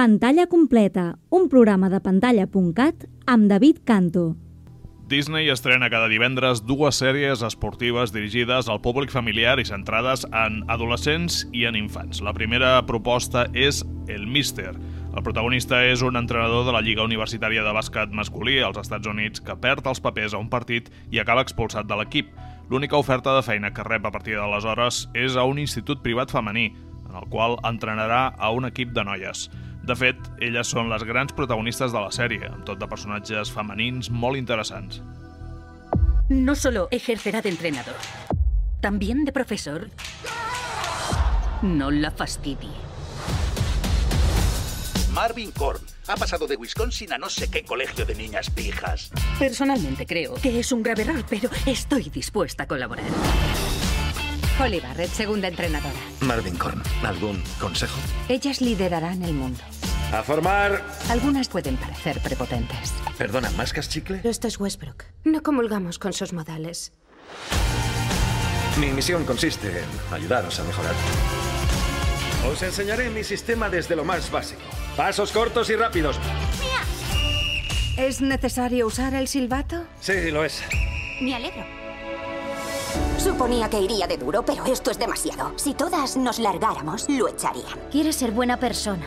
Pantalla completa, un programa de pantalla.cat amb David Canto. Disney estrena cada divendres dues sèries esportives dirigides al públic familiar i centrades en adolescents i en infants. La primera proposta és El Míster. El protagonista és un entrenador de la Lliga Universitària de Bàsquet masculí als Estats Units que perd els papers a un partit i acaba expulsat de l'equip. L'única oferta de feina que rep a partir d'aleshores és a un institut privat femení, en el qual entrenarà a un equip de noies. De fet, elles són les grans protagonistes de la sèrie, amb tot de personatges femenins molt interessants. No solo ejercerá de entrenador, también de profesor. No la fastidie. Marvin Korn ha pasado de Wisconsin a no sé qué colegio de niñas pijas. Personalmente creo que es un grave error, pero estoy dispuesta a colaborar. Holly Barrett, segunda entrenadora. Marvin Korn, ¿algún consejo? Ellas liderarán el mundo. ¡A formar! Algunas pueden parecer prepotentes. Perdona, ¿mascas chicle? Esto es Westbrook. No comulgamos con sus modales. Mi misión consiste en ayudaros a mejorar. Os enseñaré mi sistema desde lo más básico. Pasos cortos y rápidos. ¿Es necesario usar el silbato? Sí, lo es. Me alegro. Suponía que iría de duro, pero esto es demasiado. Si todas nos largáramos, lo echarían. Quiere ser buena persona.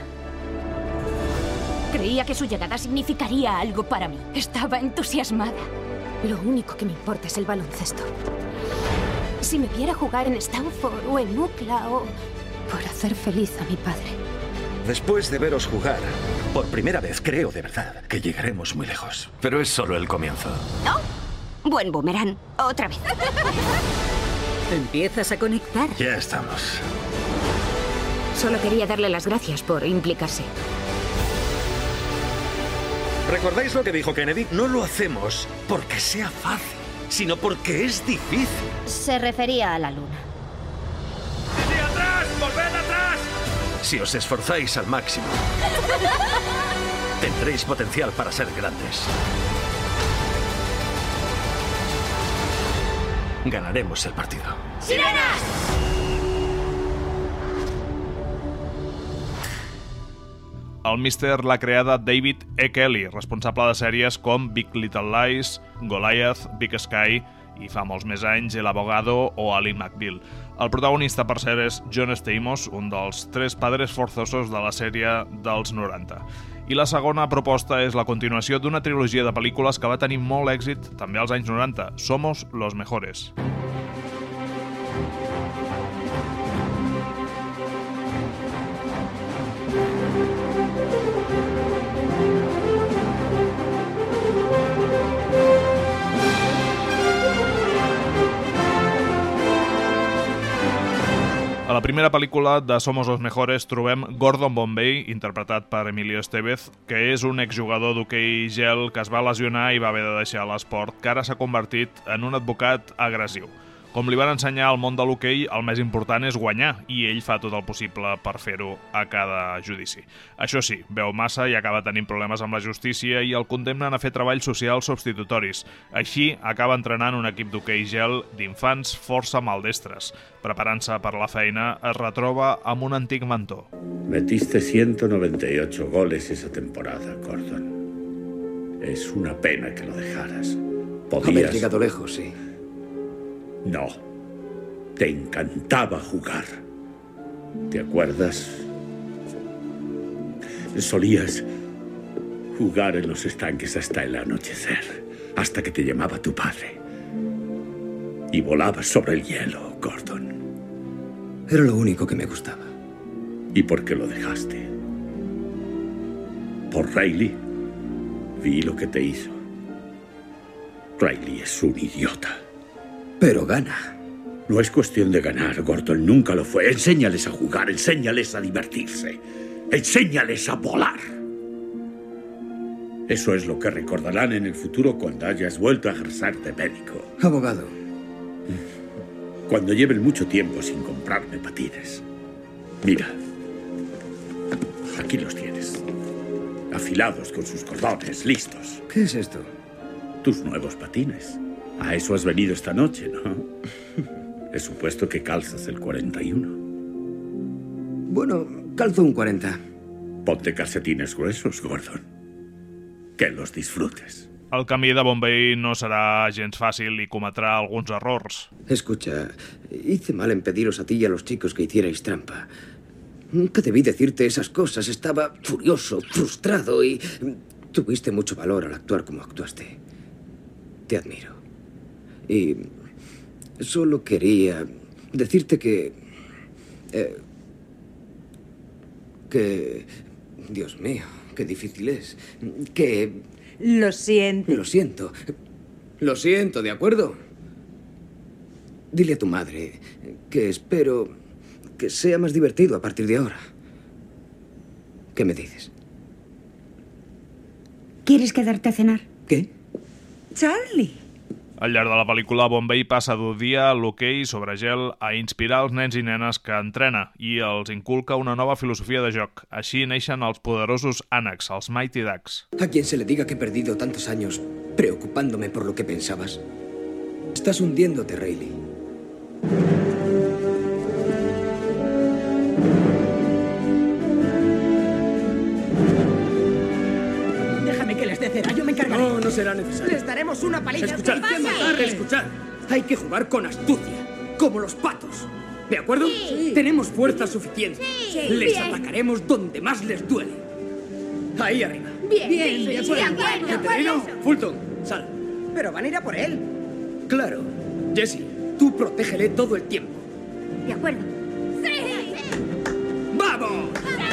Creía que su llegada significaría algo para mí. Estaba entusiasmada. Lo único que me importa es el baloncesto. Si me viera jugar en Stanford o en UCLA o por hacer feliz a mi padre. Después de veros jugar, por primera vez creo de verdad que llegaremos muy lejos. Pero es solo el comienzo. ¿No? Buen boomerang. Otra vez. Empiezas a conectar. Ya estamos. Solo quería darle las gracias por implicarse. ¿Recordáis lo que dijo Kennedy? No lo hacemos porque sea fácil, sino porque es difícil. Se refería a la luna. ¡Y atrás! ¡Volved atrás! Si os esforzáis al máximo, tendréis potencial para ser grandes. Ganaremos el partido. ¡Sirenas! El Míster l'ha creada David E. Kelley, responsable de sèries com Big Little Lies, Goliath, Big Sky i fa molts més anys El Abogado o Ali McBeal. El protagonista, per cert, és John Stamos, un dels tres padres forzosos de la sèrie dels 90. I la segona proposta és la continuació d'una trilogia de pel·lícules que va tenir molt èxit també als anys 90, Somos los Mejores. A la primera pel·lícula de Somos los Mejores trobem Gordon Bombay, interpretat per Emilio Estevez, que és un exjugador d'hoquei gel que es va lesionar i va haver de deixar l'esport, que ara s'ha convertit en un advocat agressiu. Com li van ensenyar al món de l'hoquei, el més important és guanyar, i ell fa tot el possible per fer-ho a cada judici. Això sí, veu massa i acaba tenint problemes amb la justícia i el condemnen a fer treballs socials substitutoris. Així, acaba entrenant un equip d'hoquei gel d'infants força maldestres. Preparant-se per la feina, es retroba amb un antic mentor. Metiste 198 goles esa temporada, Gordon. Es una pena que lo dejaras. Haber llegado lejos, sí. No. Te encantaba jugar. ¿Te acuerdas? Solías jugar en los estanques hasta el anochecer, hasta que te llamaba tu padre. Y volabas sobre el hielo, Gordon. Era lo único que me gustaba. ¿Y por qué lo dejaste? ¿Por Riley? Vi lo que te hizo. Riley es un idiota. Pero gana. No es cuestión de ganar, Gordon. Nunca lo fue. Enséñales a jugar, enséñales a divertirse. Enséñales a volar. Eso es lo que recordarán en el futuro cuando hayas vuelto a ejercer de médico. Abogado. Cuando lleven mucho tiempo sin comprarme patines. Mira. Aquí los tienes. Afilados con sus cordones, listos. ¿Qué es esto? Tus nuevos patines. A eso has venido esta noche, ¿no? He supuesto que calzas el 41. Bueno, calzo un 40. Ponte calcetines gruesos, Gordon. Que los disfrutes. El camí de Bombay no serà gens fàcil i cometrà alguns errors. Escucha, hice mal en pediros a ti y a los chicos que hicierais trampa. Nunca debí decirte esas cosas. Estaba furioso, frustrado y tuviste mucho valor al actuar como actuaste. Te admiro. Y solo quería decirte que... Dios mío, qué difícil es. Que... Lo siento. Lo siento. Lo siento, ¿de acuerdo? Dile a tu madre que espero que sea más divertido a partir de ahora. ¿Qué me dices? ¿Quieres quedarte a cenar? Què? Charlie! Al llarg de la pel·lícula, Bombay passa d'odiar l'hoquei sobre gel a inspirar els nens i nenes que entrena i els inculca una nova filosofia de joc. Així neixen els poderosos ànecs, els Mighty Ducks. A quien se le diga que he perdido tantos años preocupándome por lo que pensabas. Estás hundiéndote, Riley. Déjame que les dé cera, yo me encargaré. No, no será necesario. Les daremos una paliza. Escuchad, escuchad. Hay que jugar con astucia, como los patos. ¿De acuerdo? Sí. Tenemos fuerza suficiente. Sí, Les bien. atacaremos donde más les duele. Ahí arriba. Bien, Bien, de de acuerdo. ¿Entendido? Fulton, sal. Pero van a ir a por él. Claro. Jesse, tú protégele todo el tiempo. De acuerdo. ¡Vamos!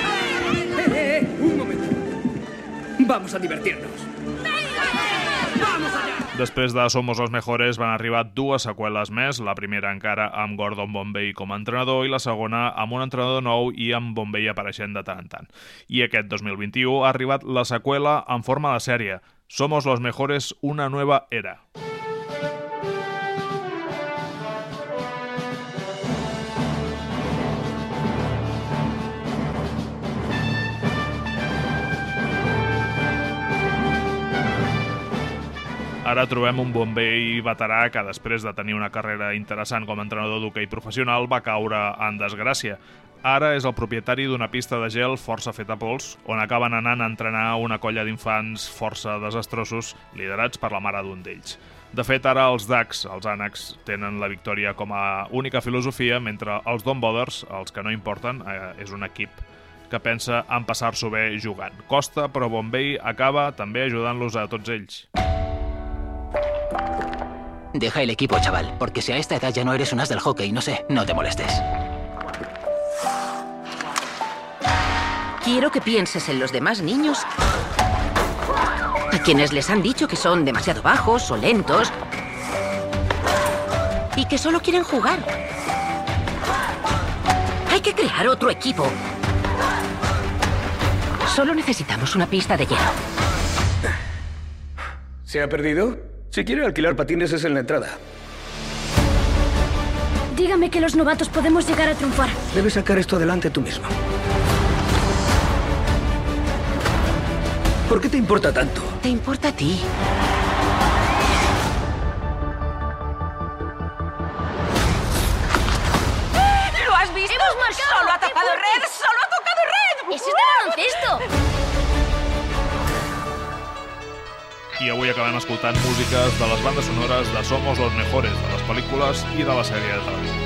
Un momento. Vamos a divertirnos. ¡Vamos allá! Després de Somos los Mejores van arribar dues seqüeles més, la primera encara amb Gordon Bombay com a entrenador i la segona amb un entrenador nou i amb Bombay apareixent de tant en tant. I aquest 2021 ha arribat la seqüela en forma de sèrie, Somos los Mejores, una nueva era. Ara trobem un Bombay veterà que després de tenir una carrera interessant com a entrenador d'hoquei professional va caure en desgràcia. Ara és el propietari d'una pista de gel força feta pols, on acaben anant a entrenar una colla d'infants força desastrosos, liderats per la mare d'un d'ells. De fet, ara els Ducks, els ànecs, tenen la victòria com a única filosofia, mentre els Don't Bothers, els que no importen, és un equip que pensa en passar-s'ho bé jugant. Costa, però Bombay acaba també ajudant-los a tots ells. Deja el equipo, chaval, porque si a esta edad ya no eres un as del hockey, no sé, no te molestes. Quiero que pienses en los demás niños a quienes les han dicho que son demasiado bajos o lentos y que solo quieren jugar. Hay que crear otro equipo. Solo necesitamos una pista de hielo. ¿Se ha perdido? Si quiere alquilar patines es en la entrada. Dígame que los novatos podemos llegar a triunfar. Debes sacar esto adelante tú mismo. ¿Por qué te importa tanto? Te importa a ti. ¿Lo has visto? ¡Hemos marcado! ¡Solo ha tocado red! ¡Solo ha tocado red! ¡Eso es de baloncesto! I avui acabem escoltant músiques de les bandes sonores de Somos los Mejores, de les pel·lícules i de la sèrie de televisió.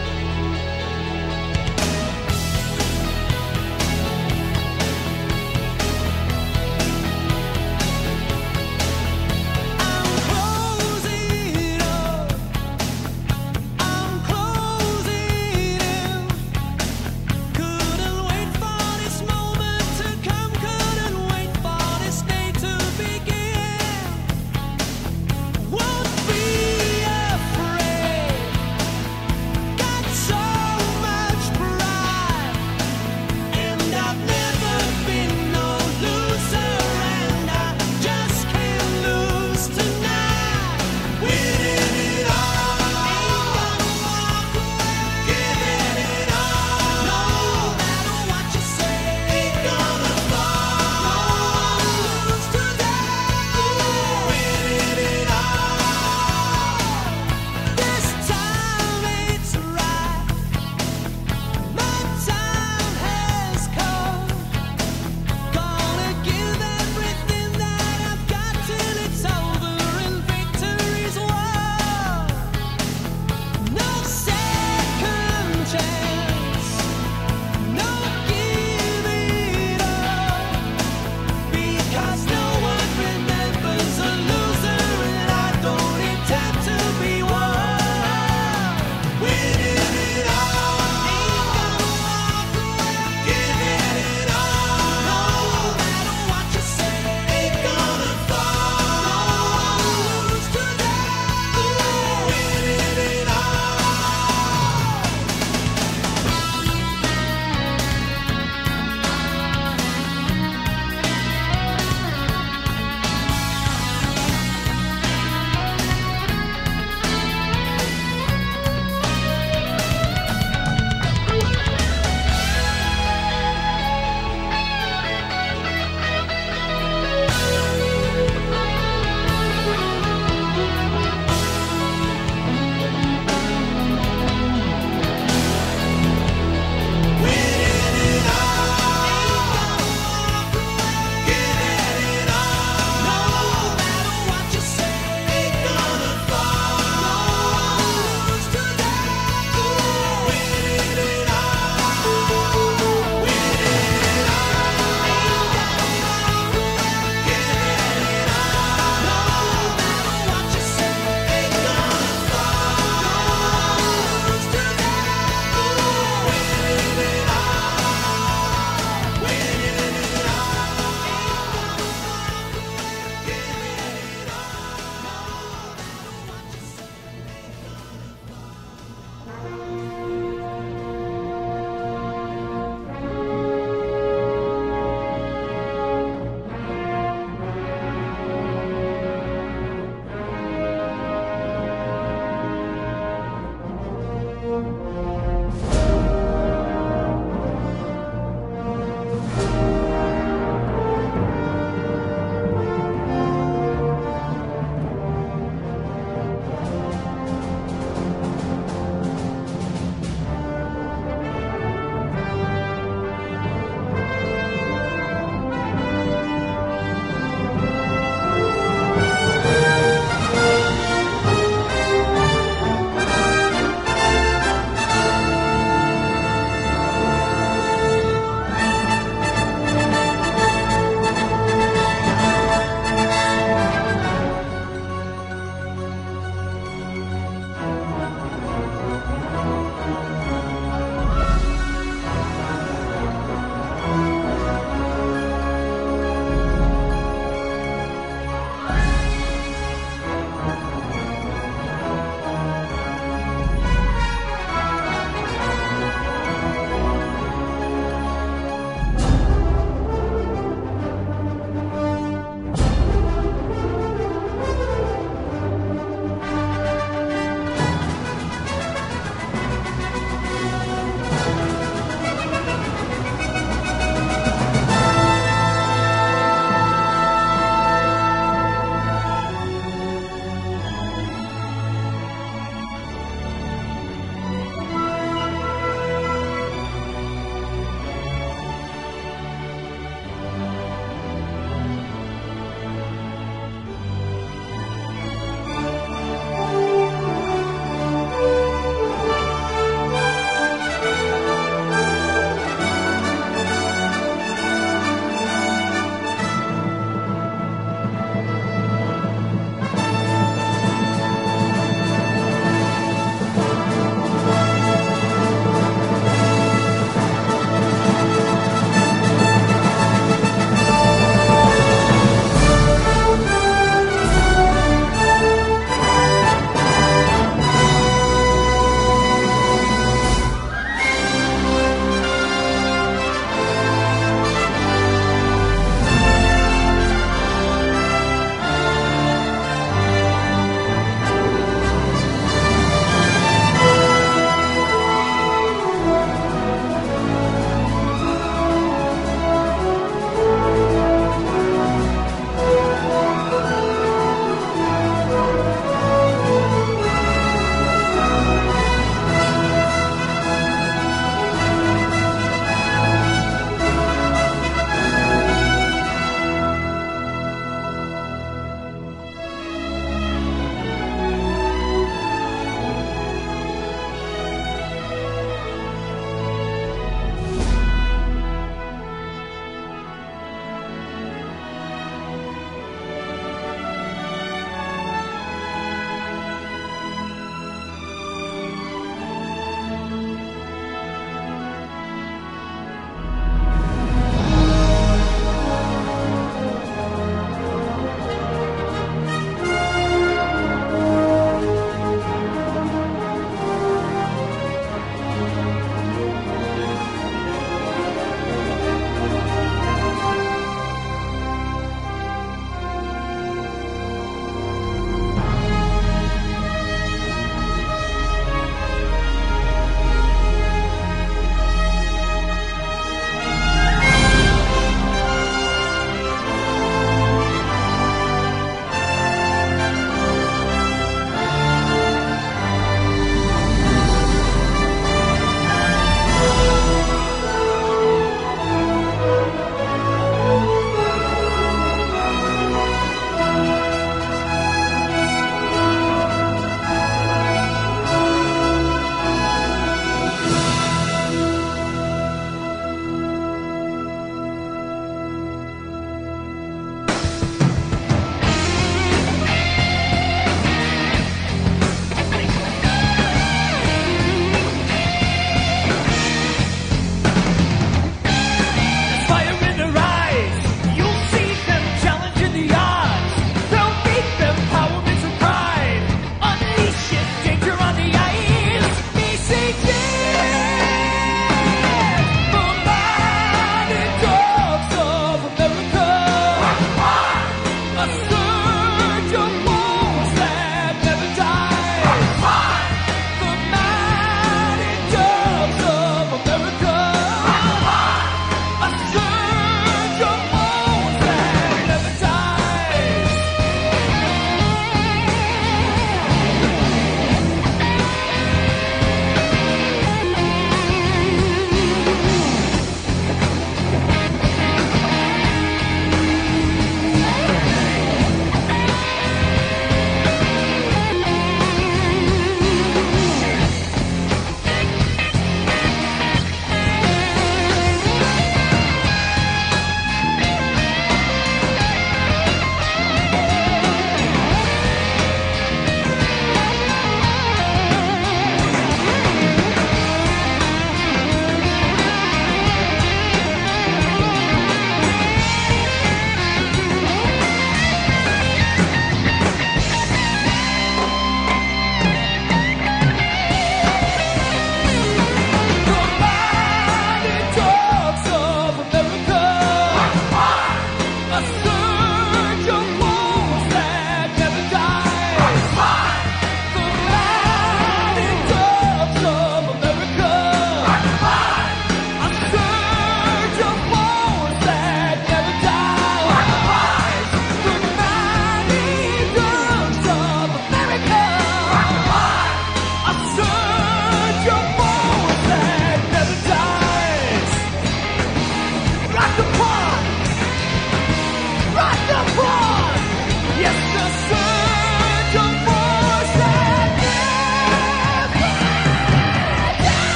Won't be afraid.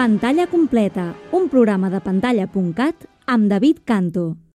Pantalla completa, un programa de pantalla.cat amb David Canto.